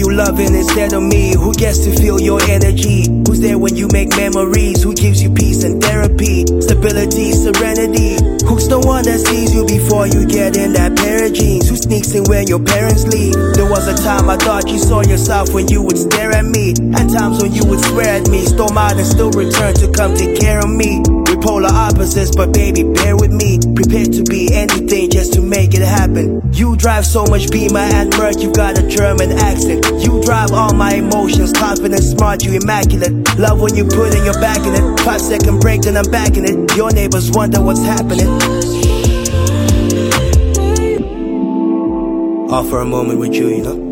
you loving instead of me? Who gets to feel your energy? Who's there when you make memories? Who gives you peace and therapy? Stability, serenity. Who's the one that sees you before you get in that pair of jeans? Who sneaks in when your parents leave? There was a time I thought you saw yourself when you would stare at me, and times when you would swear at me, storm out and still return to come take care of me. We're polar opposites, but baby, bear with me. Prepared to be anything just to make it happen. You drive so much Beamer and Merc, you got a German accent. You drive all my emotions, confident, smart, you immaculate. Love when you put in your back in it. 5-second break, then I'm back in it. Your neighbors wonder what's happening. All for a moment with you, you know.